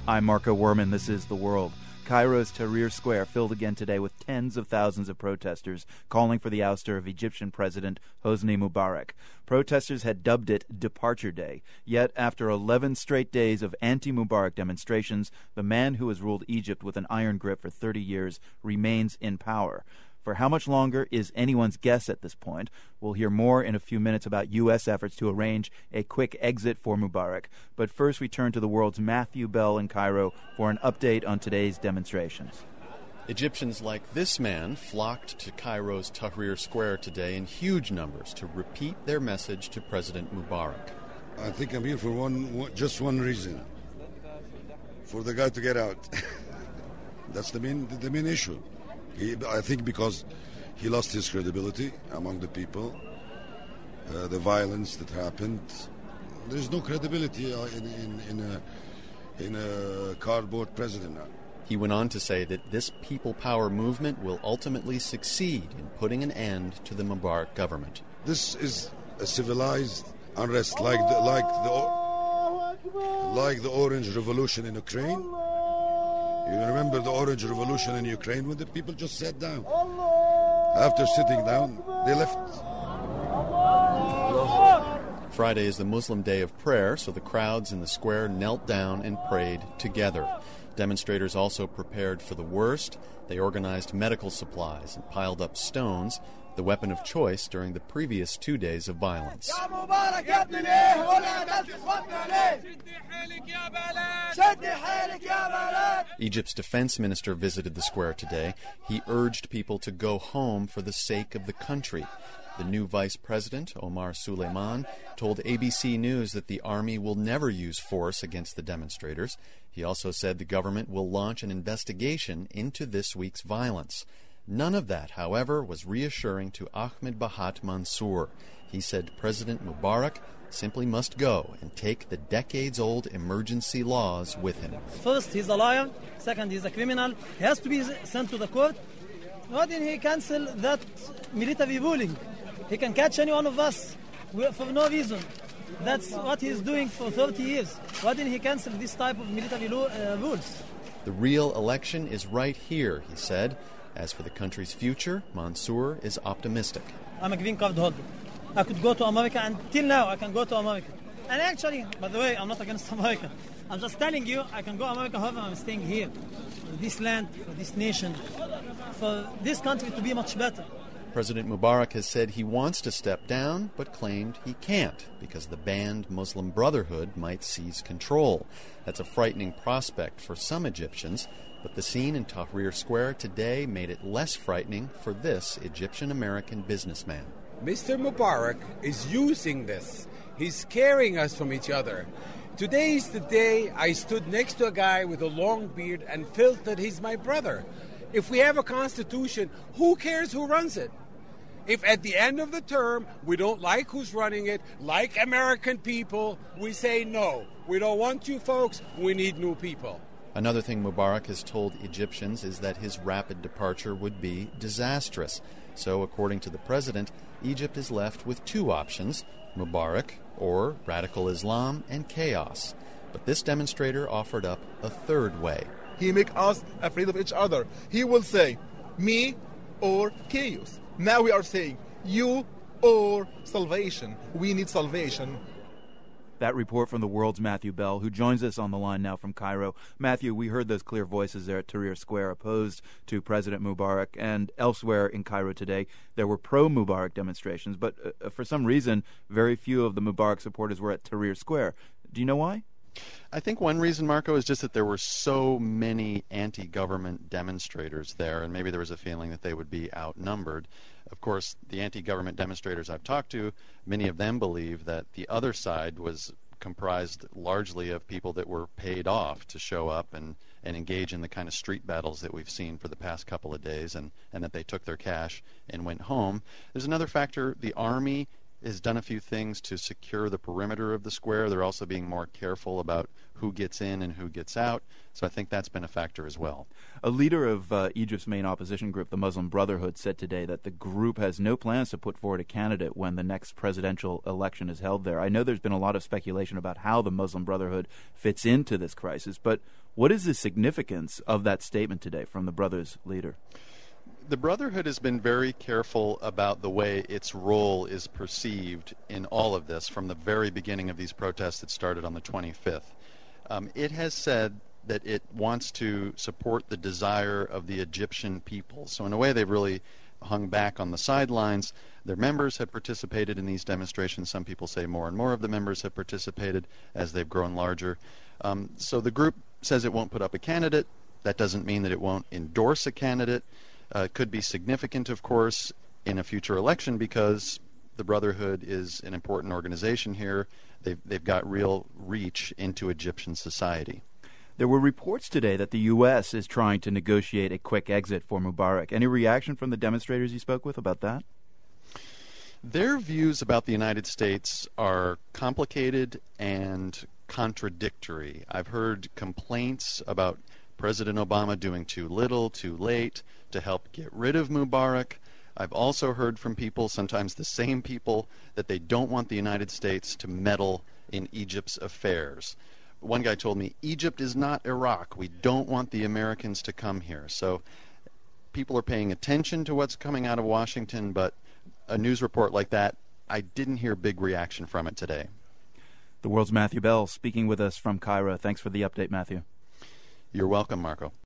I'm Marco Werman. This is The World. Cairo's Tahrir Square filled again today with tens of thousands of protesters calling for the ouster of Egyptian President Hosni Mubarak. Protesters had dubbed it Departure Day. Yet, after 11 straight days of anti-Mubarak demonstrations, the man who has ruled Egypt with an iron grip for 30 years remains in power. For how much longer is anyone's guess at this point. We'll hear more in a few minutes about U.S. efforts to arrange a quick exit for Mubarak. But first we turn to the World's Matthew Bell in Cairo for an update on today's demonstrations. Egyptians like this man flocked to Cairo's Tahrir Square today in huge numbers to repeat their message to President Mubarak. I think I'm here for just one reason. For the guy to get out. That's the main issue. I think because he lost his credibility among the people, the violence that happened. There's no credibility in a cardboard president now. He went on to say that this people power movement will ultimately succeed in putting an end to the Mubarak government. This is a civilized unrest like the Orange Revolution in Ukraine. You remember the Orange Revolution in Ukraine when the people just sat down. After sitting down, they left. Friday is the Muslim day of prayer, so the crowds in the square knelt down and prayed together. Demonstrators also prepared for the worst. They organized medical supplies and piled up stones, the weapon of choice during the previous 2 days of violence. Egypt's defense minister visited the square today. He urged people to go home for the sake of the country. The new vice president, Omar Suleiman, told ABC News that the army will never use force against the demonstrators. He also said the government will launch an investigation into this week's violence. None of that, however, was reassuring to Ahmed Bahat Mansour. He said President Mubarak simply must go and take the decades-old emergency laws with him. First, he's a liar. Second, he's a criminal. He has to be sent to the court. Why didn't he cancel that military ruling? He can catch any one of us for no reason. That's what he's doing for 30 years. Why didn't he cancel this type of military rules? The real election is right here, he said. As for the country's future, Mansour is optimistic. I'm a green card holder. I could go to America, and till now I can go to America. And actually, by the way, I'm not against America. I'm just telling you, I can go to America, however, I'm staying here. For this land, for this nation, for this country to be much better. President Mubarak has said he wants to step down, but claimed he can't because the banned Muslim Brotherhood might seize control. That's a frightening prospect for some Egyptians, but the scene in Tahrir Square today made it less frightening for this Egyptian-American businessman. Mr. Mubarak is using this. He's scaring us from each other. Today is the day I stood next to a guy with a long beard and felt that he's my brother. If we have a constitution, who cares who runs it? If at the end of the term we don't like who's running it, like American people, we say no. We don't want you folks, we need new people. Another thing Mubarak has told Egyptians is that his rapid departure would be disastrous. So, according to the president, Egypt is left with two options, Mubarak or radical Islam and chaos. But this demonstrator offered up a third way. He make us afraid of each other. He will say, me or chaos. Now we are saying, you or salvation. We need salvation. That report from the World's Matthew Bell, who joins us on the line now from Cairo. Matthew, we heard those clear voices there at Tahrir Square opposed to President Mubarak, and elsewhere in Cairo today there were pro-Mubarak demonstrations, but for some reason very few of the Mubarak supporters were at Tahrir Square. Do you know why? I think one reason, Marco, is just that there were so many anti-government demonstrators there, and maybe there was a feeling that they would be outnumbered. Of course, the anti-government demonstrators I've talked to, many of them believe that the other side was comprised largely of people that were paid off to show up and engage in the kind of street battles that we've seen for the past couple of days, and that they took their cash and went home. There's another factor. The army has done a few things to secure the perimeter of the square. They're also being more careful about who gets in and who gets out. So I think that's been a factor as well. A leader of Egypt's main opposition group, the Muslim Brotherhood, said today that the group has no plans to put forward a candidate when the next presidential election is held there. I know there's been a lot of speculation about how the Muslim Brotherhood fits into this crisis, but what is the significance of that statement today from the Brother's leader? The Brotherhood has been very careful about the way its role is perceived in all of this from the very beginning of these protests that started on the 25th. It has said that it wants to support the desire of the Egyptian people. So in a way, they've really hung back on the sidelines. Their members have participated in these demonstrations. Some people say more and more of the members have participated as they've grown larger. So the group says it won't put up a candidate. That doesn't mean that it won't endorse a candidate. It could be significant, of course, in a future election because the Brotherhood is an important organization here. They've got real reach into Egyptian society. There were reports today that the U.S. is trying to negotiate a quick exit for Mubarak. Any reaction from the demonstrators you spoke with about that? Their views about the United States are complicated and contradictory. I've heard complaints about President Obama doing too little, too late to help get rid of Mubarak. I've also heard from people, sometimes the same people, that they don't want the United States to meddle in Egypt's affairs. One guy told me, Egypt is not Iraq. We don't want the Americans to come here. So people are paying attention to what's coming out of Washington, but a news report like that, I didn't hear big reaction from it today. The World's Matthew Bell speaking with us from Cairo. Thanks for the update, Matthew. You're welcome, Marco.